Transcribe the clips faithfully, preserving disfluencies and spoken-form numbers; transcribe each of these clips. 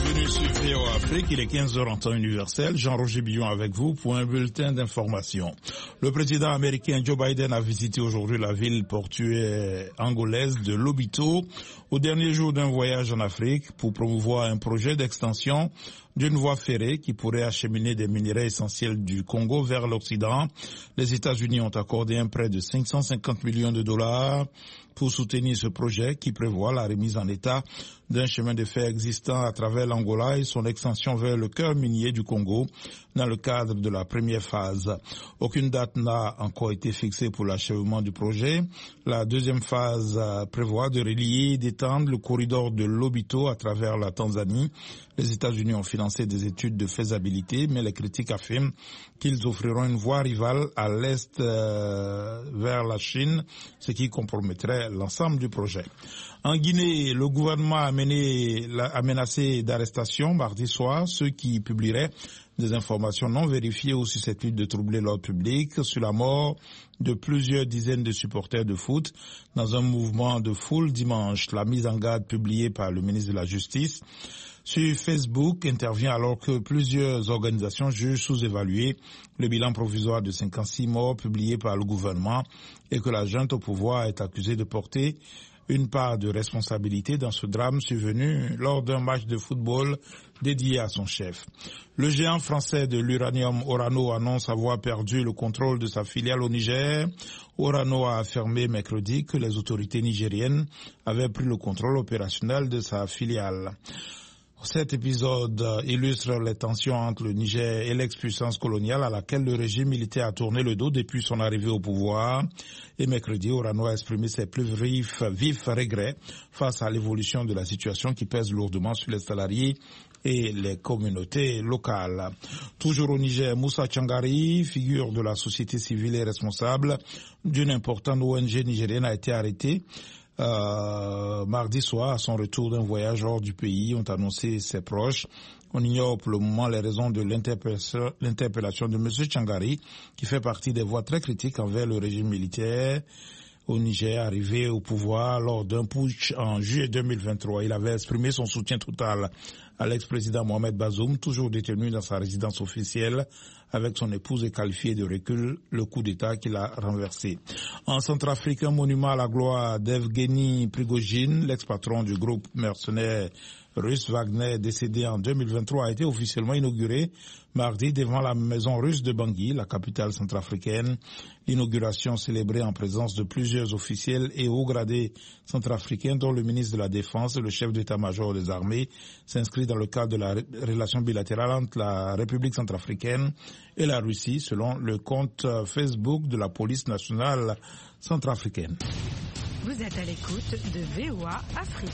Bienvenue sur V O A Afrique, il est quinze heures en temps universel. Jean-Roger Billon avec vous pour un bulletin d'information. Le président américain Joe Biden a visité aujourd'hui la ville portuaire angolaise de Lobito au dernier jour d'un voyage en Afrique pour promouvoir un projet d'extension d'une voie ferrée qui pourrait acheminer des minerais essentiels du Congo vers l'Occident. Les États-Unis ont accordé un prêt de cinq cent cinquante millions de dollars pour soutenir ce projet qui prévoit la remise en état d'un chemin de fer existant à travers l'Angola et son extension vers le cœur minier du Congo dans le cadre de la première phase. Aucune date n'a encore été fixée pour l'achèvement du projet. La deuxième phase prévoit de relier et d'étendre le corridor de Lobito à travers la Tanzanie. Les États-Unis ont financé des études de faisabilité, mais les critiques affirment qu'ils offriront une voie rivale à l'est euh, vers la Chine, ce qui compromettrait l'ensemble du projet. En Guinée, le gouvernement a, mené, a menacé d'arrestation mardi soir ceux qui publieraient des informations non vérifiées ou susceptibles de troubler l'ordre public sur la mort de plusieurs dizaines de supporters de foot dans un mouvement de foule dimanche. La mise en garde publiée par le ministre de la Justice sur Facebook intervient alors que plusieurs organisations jugent sous-évalué le bilan provisoire de cinquante-six morts publié par le gouvernement et que la junte au pouvoir est accusée de porter une part de responsabilité dans ce drame survenu lors d'un match de football dédié à son chef. Le géant français de l'uranium Orano annonce avoir perdu le contrôle de sa filiale au Niger. Orano a affirmé mercredi que les autorités nigériennes avaient pris le contrôle opérationnel de sa filiale. Cet épisode illustre les tensions entre le Niger et l'ex-puissance coloniale à laquelle le régime militaire a tourné le dos depuis son arrivée au pouvoir. Et mercredi, Orano a exprimé ses plus vifs, vifs regrets face à l'évolution de la situation qui pèse lourdement sur les salariés et les communautés locales. Toujours au Niger, Moussa Tchangari, figure de la société civile et responsable d'une importante O N G nigérienne, a été arrêté Euh, mardi soir, à son retour d'un voyage hors du pays, ont annoncé ses proches. On ignore pour le moment les raisons de l'interpellation, l'interpellation de M. Tchangari, qui fait partie des voix très critiques envers le régime militaire au Niger, arrivé au pouvoir lors d'un putsch en juillet deux mille vingt-trois. Il avait exprimé son soutien total à l'ex-président Mohamed Bazoum, toujours détenu dans sa résidence officielle, avec son épouse et qualifié de recul le coup d'État qu'il a renversé. En Centrafrique, un monument à la gloire d'Evgeny Prigojine, l'ex-patron du groupe mercenaire russe Wagner, décédé en deux mille vingt-trois, a été officiellement inauguré mardi devant la maison russe de Bangui, la capitale centrafricaine. L'inauguration célébrée en présence de plusieurs officiels et hauts gradés centrafricains, dont le ministre de la Défense et le chef d'état-major des armées, s'inscrit dans le cadre de la relation bilatérale entre la République centrafricaine et la Russie, selon le compte Facebook de la police nationale centrafricaine. Vous êtes à l'écoute de V O A Afrique.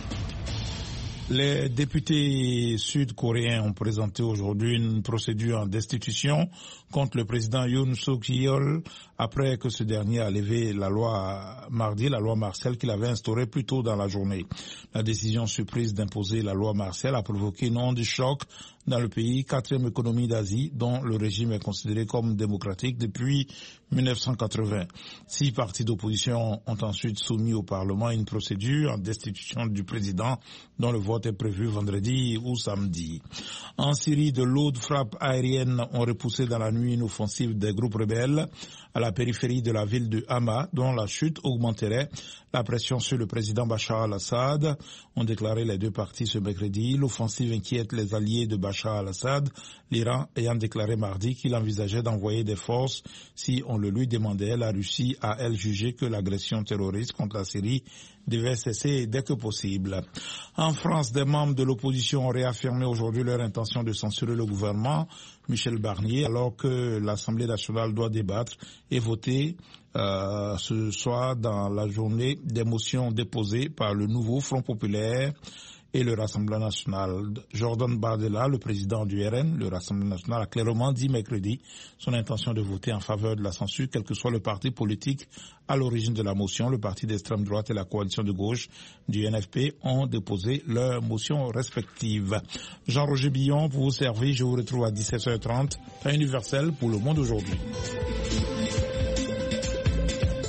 Les députés sud-coréens ont présenté aujourd'hui une procédure en destitution contre le président Yoon Suk-yeol après que ce dernier a levé la loi mardi, la loi martiale qu'il avait instaurée plus tôt dans la journée. La décision surprise d'imposer la loi martiale a provoqué une onde de choc dans le pays, quatrième économie d'Asie, dont le régime est considéré comme démocratique depuis mille neuf cent quatre-vingts. Six partis d'opposition ont ensuite soumis au Parlement une procédure en destitution du président, dont le vote est prévu vendredi ou samedi. En Syrie, de lourdes frappes aériennes ont repoussé dans la nuit une offensive des groupes rebelles à la périphérie de la ville de Hama, dont la chute augmenterait la pression sur le président Bachar al-Assad, ont déclaré les deux parties ce mercredi. L'offensive inquiète les alliés de Bachar al-Assad, l'Iran ayant déclaré mardi qu'il envisageait d'envoyer des forces si on le lui demandait. La Russie a, elle, jugé que l'agression terroriste contre la Syrie devait cesser dès que possible. En France, des membres de l'opposition ont réaffirmé aujourd'hui leur intention de censurer le gouvernement Michel Barnier, alors que l'Assemblée nationale doit débattre et voter euh, ce soir dans la journée des motions déposées par le nouveau Front populaire et le Rassemblement national. Jordan Bardella, le président du R N, le Rassemblement national, a clairement dit mercredi son intention de voter en faveur de la censure, quel que soit le parti politique à l'origine de la motion. Le parti d'extrême droite et la coalition de gauche du N F P ont déposé leurs motions respectives. Jean-Roger Billon pour vous servir. Je vous retrouve à dix-sept heures trente à Universel pour Le Monde aujourd'hui.